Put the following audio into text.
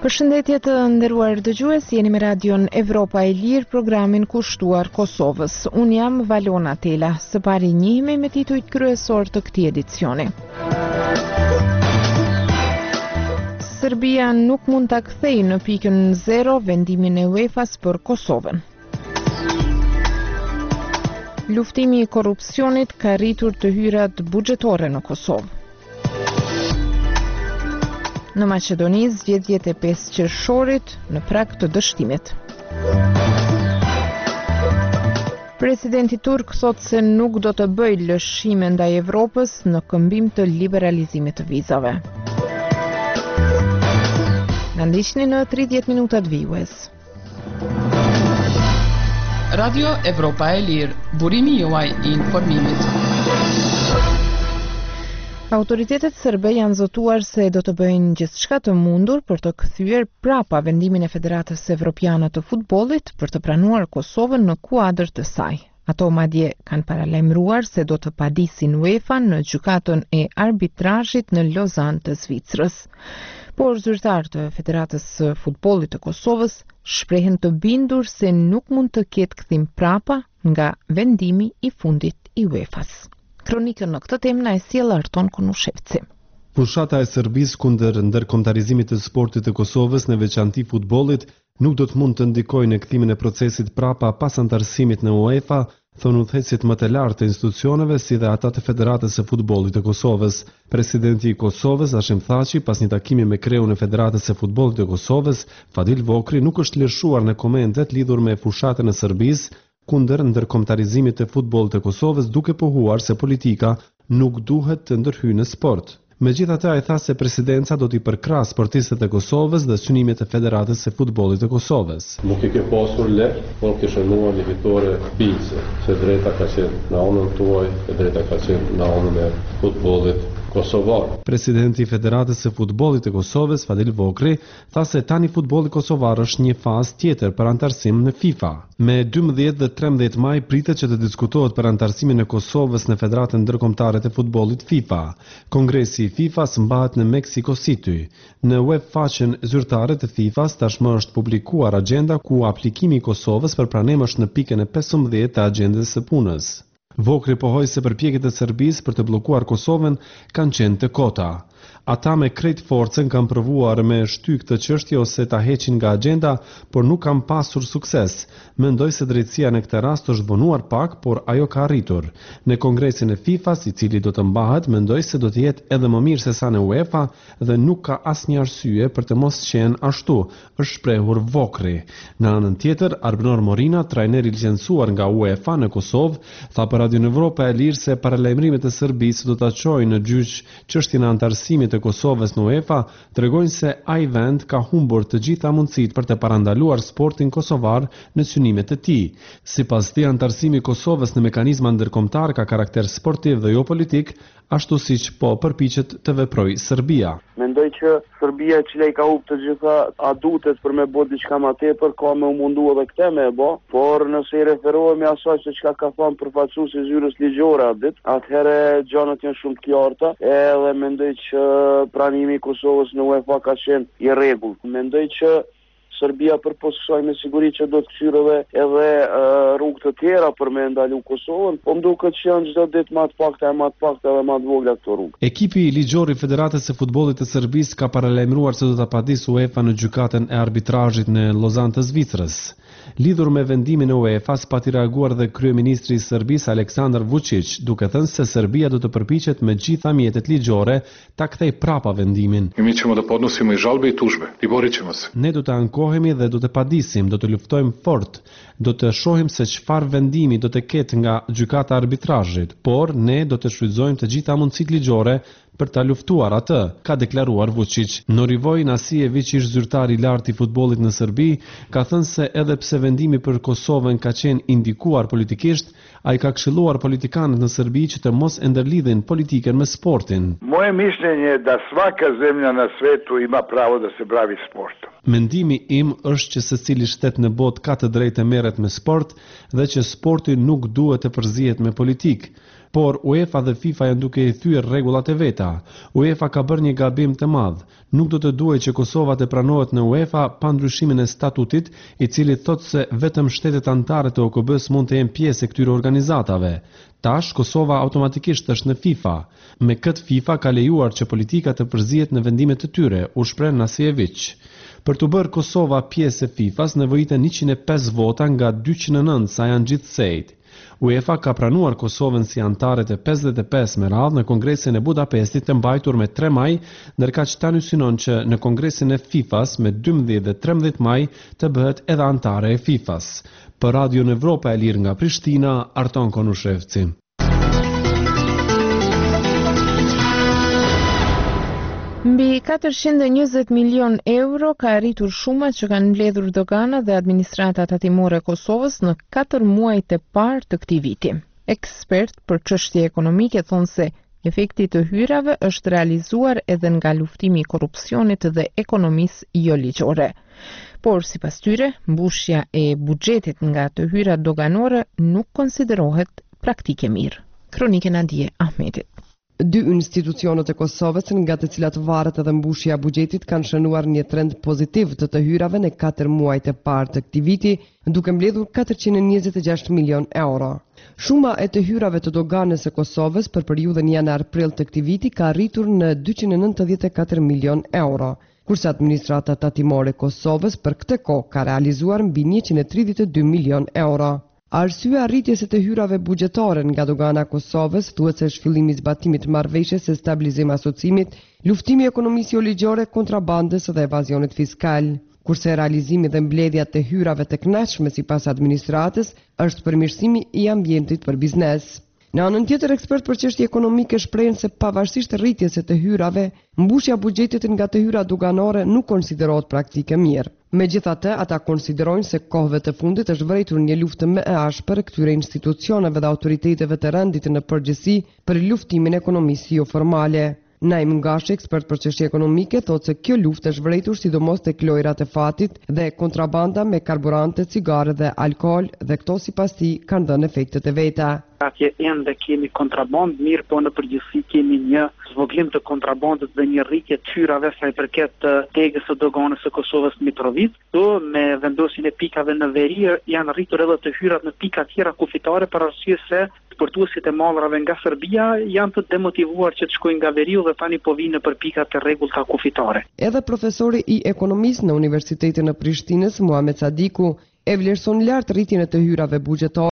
Përshëndetje të nderuar dëgjues, jeni me radion Evropa e Lirë, programin kushtuar Kosovës. Unë jam Valona Tela, së pari njihemi me titujt kryesor të këtij edicioni. Serbia nuk mund ta kthejë në pikën 0 vendimin e UEFA-s për Kosovën. Luftimi i korrupsionit ka rritur të hyrat buxhetore në Kosovë. Në Maqedoni, zgjedhjet e 5 qershorit në prag të dështimit. Presidenti turk thot se nuk do të bëjë lëshime ndaj Evropës në këmbim të liberalizimit të vizave. Na ndiqni në 30 minutat vijues. Radio Evropa e Lirë, burimi juaj i informimit. Autoritetet serbe janë zotuar se do të bëjnë gjithçka të mundur për të kthyer prapa vendimin e Federatës Evropiane të Futbollit për të pranuar Kosovën në kuadër të saj. Ato madje kanë paralajmëruar se do të padisin UEFA në gjykatën e arbitrazhit në Lozan të Zvicrës. Por zyrtarët e Federatës së Futbollit të Kosovës shprehen të bindur se nuk mund të ketë kthim prapa nga vendimi i fundit i UEFA-s. Kronikën në këtë temë na e sjell Arton Kunushevci. Fushata e Serbisë kundër ndërkombëtarizimit të sportit të Kosovës, në veçanti futbollit, nuk do të mund të ndikojë në kthimin e procesit prapa pas antarësimit në UEFA, thonë udhëheqësit më të lartë të institucioneve si dhe ata të Federatës së Futbollit të Kosovës. Presidenti i Kosovës, Hashim Thaçi, pas një takimi me kreun e Federatës së Futbollit të Kosovës, Fadil Vokri, nuk është lëshuar në komentet lidhur me fushatën e Serbisë kundër ndërkombëtarizimit të futbollit të Kosovës, duke pohuar se politika nuk duhet të ndërhyjë në sport. Megjithatë, ai tha se presidenca do t'i përkrahë sportistët e Kosovës dhe synimet e Federatës së Futbollit të Kosovës. Nuk i ke pasur lek, por ke shënuar një fitore pice, se drejta ka qenë në anën tuaj, e drejta ka qenë në anën e futbollit kosovar. Presidenti i Federatës së Futbollit të Kosovës, Fadil Vokri, tha se tani futbolli kosovar është një fazë tjetër për antarësim në FIFA. Me 12 dhe 13 maj pritet që të diskutohet për antarësimin e Kosovës në Federatën Ndërkombëtare të Futbollit FIFA. Kongresi i FIFA-s mbahet në Mexico City. Në web faqen zyrtare të FIFA-s tashmë është publikuar agjenda ku aplikimi i Kosovës për pranim është në pikën e 15 të agjendës së punës. Vokri pohoi se përpjekjet e Serbisë për të bllokuar Kosovën kanë qenë të kota. Ata me krejt forcën kanë provuar me shty këtë çështje ose ta heqin nga agjenda, por nuk kanë pasur sukses. Mendoj se drejtësia në këtë rast është vonuar pak, por ajo ka arritur. Në kongresin e FIFA-s, i cili do të mbahet, mendoj se do të jetë edhe më mirë se sa në UEFA dhe nuk ka asnjë arsye për të mos qenë ashtu, është shprehur Vokri. Në anën tjetër, Arbnor Morina, trajner i licencuar nga UEFA në Kosovë, tha për Radio Evropa e Lirë se paralajmërimet e Serbisë do ta çojnë në gjyq çështjen e antarësimit të Kosovës në UEFA, tregojnë se ai vend ka humbur të gjitha mundësitë për të parandaluar sportin kosovar në synimet e tij. Sipas tij, antarësimi i Kosovës në mekanizma ndërkombëtar ka karakter sportiv dhe jo politik, ashtu siç po përpiqet të veprojë Serbia. Mendoj që Serbia, që i ka humbur të gjitha adutet për me bë diçka më tepër, ka më mundu edhe këtë me bë, por nëse i referohemi asaj se çka ka thënë përfaqësuesi i zyrës ligjore atë ditë, atëherë gjanat janë shumë të qarta, edhe mendoj që pranimi i Kosovës në UEFA ka qenë i rregullt. Mendoj që Serbia përpos kësaj me siguri që do të kthyrë edhe rrugë të tjera për me ndalu Kosovën, po më duket që janë çdo ditë më të pakta dhe më të vogla këto rrugë. Ekipi ligjor i Federatës së Futbollit të Serbisë ka paralajmëruar se do ta padisë UEFA në gjykatën e arbitrazhit në Lozan të Zvicrës. Lidhur me vendimin e UEFA-s, pati reaguar dhe kryeministri i Serbisë Aleksandar Vučić, duke thënë se Serbia do të përpiqet me gjitha mjetet ligjore ta kthejë prapa vendimin. Mi ćemo da podnosimo i žalbe i tužbe i borit ćemo se. Ne do të ankohemi dhe do të padisim, do të luftojmë fort, do të shohim se çfarë vendimi do të ketë nga gjykata e arbitrazhit, por ne do të shfrytëzojmë të gjitha mundësitë ligjore për ta luftuar atë, ka deklaruar Vučić. Norivoj Nasijević, ish zyrtar i lartë i futbollit në Serbi, ka thënë se edhe pse vendimi për Kosovën ka qenë indikuar politikisht, ai ka këshilluar politikanët në Serbi që të mos e ndërlidhin politikën me sportin. Moje mišljenje je da svaka zemlja na svetu ima pravo da se bavi sportom. Mendimi im është që secili shtet në botë ka të drejtë të merret me sport dhe që sporti nuk duhet të përzihet me politikë. Por UEFA dhe FIFA janë duke i thyer rregullat e veta. UEFA ka bërë një gabim të madh. Nuk do të duhej që Kosova të pranohet në UEFA pa ndryshimin e statutit, i cili thotë se vetëm shtetet anëtare të OKB-s mund të jenë pjesë e këtyre organizatave. Tash Kosova automatikisht është në FIFA. Me këtë FIFA ka lejuar që politika të përzihet në vendimet e tyre, u shpreh Nasijević. Për të bërë Kosova pjesë e FIFA-s nevojiten 105 vota nga 209 sa janë gjithsejt. UEFA ka pranuar Kosovën si anëtare të 55 me radhë në Kongresin e Budapestit të mbajtur me 3 maj, ndërka që tani synon që në Kongresin e FIFA-s me 12 dhe 13 maj të bëhet edhe anëtare e FIFA-s. Për Radio Evropa e Lirë nga Prishtina, Arton Konushevci. Mbi 420 milion euro ka arritur shumat që kanë mbledhur dogana dhe administrata tatimore e Kosovës në 4 muajt e parë të këtij viti. Ekspert për çështje ekonomike thonë se efekti të hyrave është realizuar edhe nga luftimi i korrupsionit dhe ekonomisë jo ligjore. Por sipas tyre, mbushja e buxhetit nga të hyrat doganore nuk konsiderohet praktike mirë. Kronikën Adie Ahmetit. Dy institucionet e Kosovës, nga të cilat varet edhe mbushja e buxhetit, kanë shënuar një trend pozitiv të hyrave në 4 muajt e parë të këtij viti, duke mbledhur 426 milion euro. Shuma e të hyrave të doganës së Kosovës për periudhën janar-prill të këtij viti ka arritur në 294 milion euro, kurse administrata tatimore e Kosovës për këtë kohë ka realizuar mbi 132 milion euro. Arsyeja arritjes së të hyrave buxhetare nga dogana e Kosovës thuhet se është fillimi i zbatimit të marrëveshjes së stabilizim asocimit, luftimi i ekonomisë jo ligjore, kontrabandës dhe evazionit fiskal. Kurse realizimi dhe mbledhja të hyrave të kënaqshme sipas administratës është përmirësimi i ambientit për biznes. Në anën tjetër, ekspert për çështje ekonomike shprehen se pavarësisht rritjes së të hyrave, mbushja e buxhetit nga të hyrat doganore nuk konsiderohet praktike mirë. Megjithatë, ata konsiderojnë se kohëve të fundit është vërejtur një luftë më e ashpër këtyre institucioneve dhe autoriteteve të rendit në përgjithësi për luftimin e ekonomisë jo formale. Naim Ngashi, ekspert për çështje ekonomike, thotë se kjo luftë është vërejtur sidomos tek lojrat e fatit dhe kontrabanda me karburante, cigare dhe alkool, dhe këto sipas tij kanë dhënë efektet e veta. Atje ende kemi kontraband, mirë po në përgjithësi kemi një zvoglim të kontrabandës dhe një rritje të hyrave sa i përket tegës së doganës së Kosovës Mitrovic. Do me vendosjen e pikave në veri janë rritur edhe të hyrat në pika tjera kufitare për arsye se sportuesit e mallrave nga Serbia janë të demotivuar që të shkojnë nga veriu dhe tani po vinë për pikat e rregullta kufitare. Edhe profesori i ekonomisë në Universitetin e Prishtinës, Muhamet Sadiku, e vlerëson lart rritjen e të hyrave buxhetare